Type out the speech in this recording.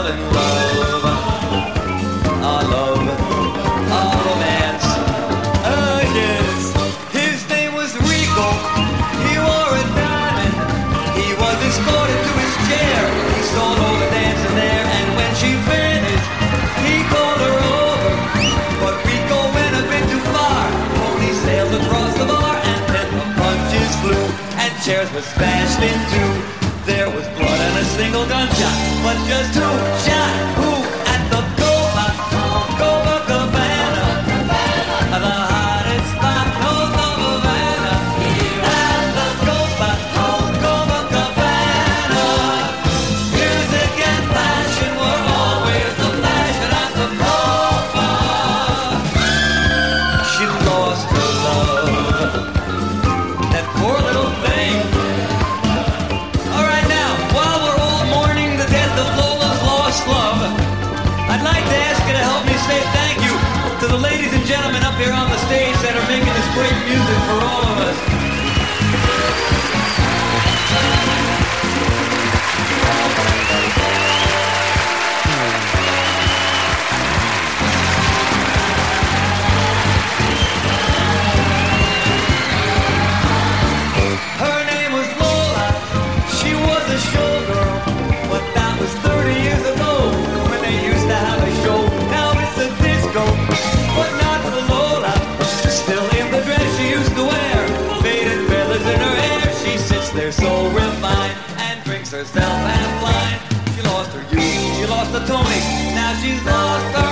in love. Our love, our romance. Oh yes, his name was Rico. He wore a diamond. He was escorted to his chair. He saw Lola dancing there, and when she finished, he called her over. But Rico went a bit too far. Pony sailed across the bar, and then the punches flew, and chairs were smashed in two. There was blood and a single gunshot, but just who shot who at the Copacabana? The hottest spot north of Havana. At the Copacabana. Music and fashion were always the fashion at the Copa. She lost her love, that poor little thing. Alright now, while we're all mourning the death of Lola's lost love, I'd like to ask you to help me say thank you to the ladies and gentlemen up here on the stage that are making this great music for all of us. Her name was Lola, she was a showgirl, but that was 30 years ago when they used to have a show. Now it's a disco, but not for Lola, still in the dress she used to wear. Faded feathers in her hair, she sits there so refined and drinks herself half blind. She lost her youth, she lost her Tony, now she's lost her